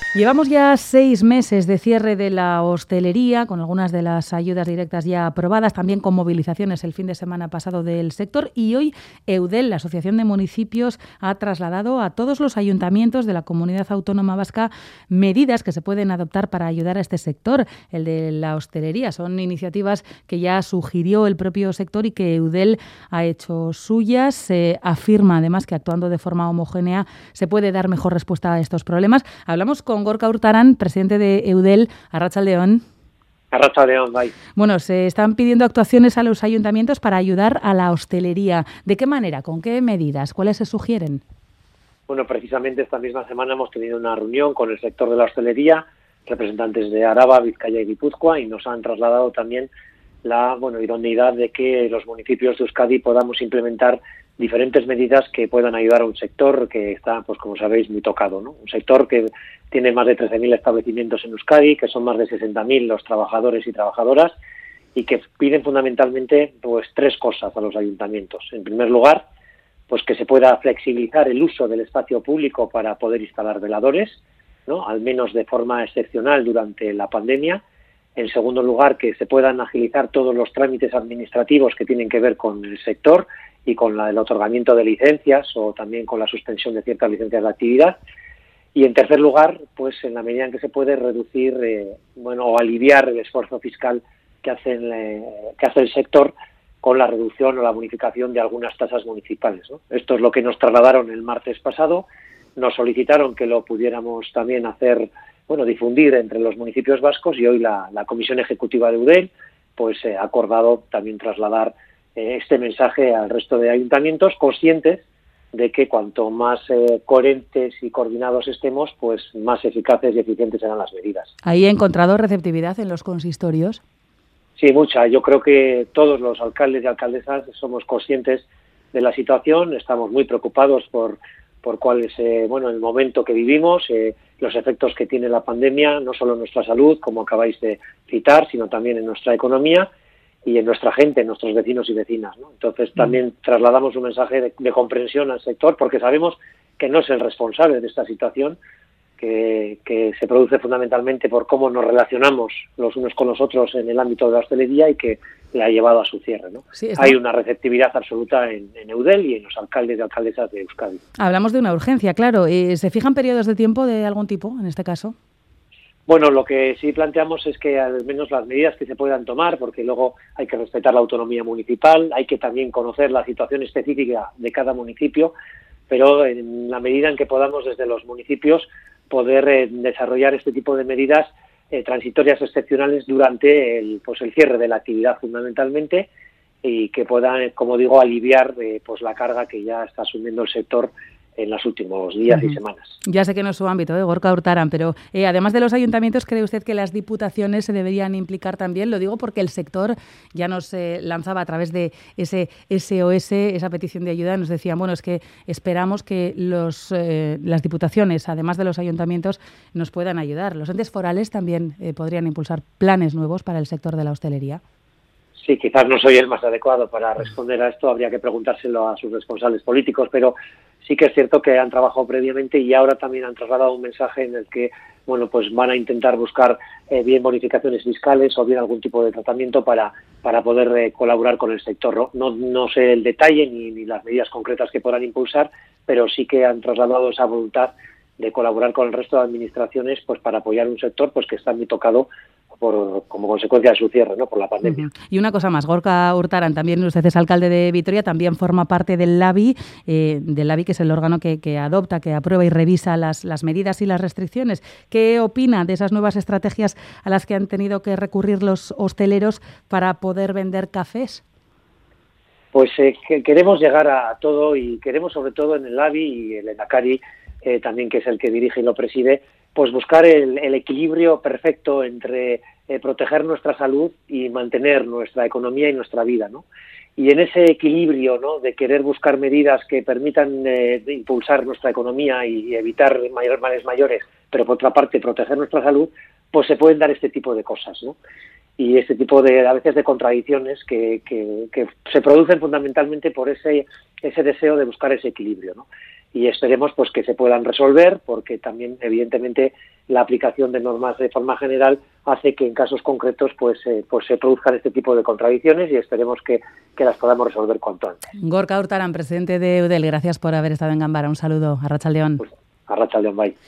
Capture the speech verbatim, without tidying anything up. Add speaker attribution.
Speaker 1: Llevamos ya seis meses de cierre de la hostelería, con algunas de las ayudas directas ya aprobadas, también con movilizaciones el fin de semana pasado del sector, y hoy Eudel, la Asociación de Municipios, ha trasladado a todos los ayuntamientos de la Comunidad Autónoma Vasca medidas que se pueden adoptar para ayudar a este sector, el de la hostelería. Son iniciativas que ya sugirió el propio sector y que Eudel ha hecho suyas. Se afirma además que actuando de forma homogénea se puede dar mejor respuesta a estos problemas. Hablamos con Gorka Urtaran, presidente de Eudel. Arratsaldeon.
Speaker 2: Arratsaldeon, bye.
Speaker 1: Bueno, se están pidiendo actuaciones a los ayuntamientos para ayudar a la hostelería. ¿De qué manera? ¿Con qué medidas? ¿Cuáles se sugieren?
Speaker 2: Bueno, precisamente esta misma semana hemos tenido una reunión con el sector de la hostelería, representantes de Araba, Vizcaya y Guipúzcoa, y nos han trasladado también la bueno, idoneidad de que los municipios de Euskadi podamos implementar diferentes medidas que puedan ayudar a un sector que está, pues como sabéis, muy tocado, ¿no? Un sector que tiene más de trece mil establecimientos en Euskadi, que son más de sesenta mil los trabajadores y trabajadoras, y que piden fundamentalmente pues tres cosas a los ayuntamientos. En primer lugar, pues que se pueda flexibilizar el uso del espacio público para poder instalar veladores, ¿no? Al menos de forma excepcional durante la pandemia. En segundo lugar, que se puedan agilizar todos los trámites administrativos que tienen que ver con el sector y con la, el otorgamiento de licencias o también con la suspensión de ciertas licencias de actividad. Y en tercer lugar, pues en la medida en que se puede reducir eh, bueno, o aliviar el esfuerzo fiscal que hace, el, eh, que hace el sector con la reducción o la bonificación de algunas tasas municipales, ¿no? Esto es lo que nos trasladaron el martes pasado. Nos solicitaron que lo pudiéramos también hacer, bueno, difundir entre los municipios vascos, y hoy la, la Comisión Ejecutiva de Eudel pues eh, ha acordado también trasladar eh, este mensaje al resto de ayuntamientos, conscientes de que cuanto más eh, coherentes y coordinados estemos, pues más eficaces y eficientes serán las medidas.
Speaker 1: ¿Ahí he encontrado receptividad en los consistorios?
Speaker 2: Sí, mucha. Yo creo que todos los alcaldes y alcaldesas somos conscientes de la situación, estamos muy preocupados por por cuál es eh, bueno, el momento que vivimos, eh, los efectos que tiene la pandemia, no solo en nuestra salud, como acabáis de citar, sino también en nuestra economía y en nuestra gente, en nuestros vecinos y vecinas, ¿no? Entonces también mm. trasladamos un mensaje de, de comprensión al sector, porque sabemos que no es el responsable de esta situación, que, que se produce fundamentalmente por cómo nos relacionamos los unos con los otros en el ámbito de la hostelería y que le ha llevado a su cierre, ¿no? Sí, hay una receptividad absoluta en, en Eudel y en los alcaldes y alcaldesas de Euskadi.
Speaker 1: Hablamos de una urgencia, claro. ¿Se fijan periodos de tiempo de algún tipo en este caso?
Speaker 2: Bueno, lo que sí planteamos es que al menos las medidas que se puedan tomar, porque luego hay que respetar la autonomía municipal, hay que también conocer la situación específica de cada municipio, pero en la medida en que podamos desde los municipios poder eh, desarrollar este tipo de medidas eh, transitorias excepcionales durante el, pues el cierre de la actividad fundamentalmente, y que puedan, como digo, aliviar eh, pues la carga que ya está asumiendo el sector en los últimos días uh-huh. y semanas.
Speaker 1: Ya sé que no es su ámbito, ¿eh? Gorka Urtaran, pero eh, además de los ayuntamientos, ¿cree usted que las diputaciones se deberían implicar también? Lo digo porque el sector ya nos eh, lanzaba a través de ese S O S, esa petición de ayuda, nos decían, bueno, es que esperamos que los, eh, las diputaciones, además de los ayuntamientos, nos puedan ayudar. ¿Los entes forales también eh, podrían impulsar planes nuevos para el sector de la hostelería?
Speaker 2: Sí, quizás no soy el más adecuado para responder a esto, habría que preguntárselo a sus responsables políticos, pero sí que es cierto que han trabajado previamente y ahora también han trasladado un mensaje en el que, bueno, pues van a intentar buscar eh, bien bonificaciones fiscales o bien algún tipo de tratamiento para para poder eh, colaborar con el sector, ¿no? No, no sé el detalle ni, ni las medidas concretas que podrán impulsar, pero sí que han trasladado esa voluntad de colaborar con el resto de administraciones, pues para apoyar un sector pues que está muy tocado por, como consecuencia de su cierre, ¿no? Por la pandemia.
Speaker 1: Uh-huh. Y una cosa más, Gorka Urtaran, también usted es alcalde de Vitoria, también forma parte del LABI, eh, del LABI, que es el órgano que, que adopta, que aprueba y revisa las, las medidas y las restricciones. ¿Qué opina de esas nuevas estrategias a las que han tenido que recurrir los hosteleros para poder vender cafés?
Speaker 2: Pues eh, que queremos llegar a todo, y queremos sobre todo en el LABI y el Endacari, eh, también, que es el que dirige y lo preside, pues buscar el, el equilibrio perfecto entre eh, proteger nuestra salud y mantener nuestra economía y nuestra vida, ¿no? Y en ese equilibrio, ¿no?, de querer buscar medidas que permitan eh, impulsar nuestra economía y evitar mayor, males mayores, pero por otra parte proteger nuestra salud, pues se pueden dar este tipo de cosas, ¿no? Y este tipo de, a veces, de contradicciones que, que, que se producen fundamentalmente por ese, ese deseo de buscar ese equilibrio, ¿no? Y esperemos pues que se puedan resolver, porque también evidentemente la aplicación de normas de forma general hace que en casos concretos pues, eh, pues se produzcan este tipo de contradicciones y esperemos que, que las podamos resolver cuanto antes.
Speaker 1: Gorka Hurtaran, presidente de Eudel, gracias por haber estado en Ganbara. Un saludo. Arratsaldeon.
Speaker 2: Pues, Arratsaldeon, bye.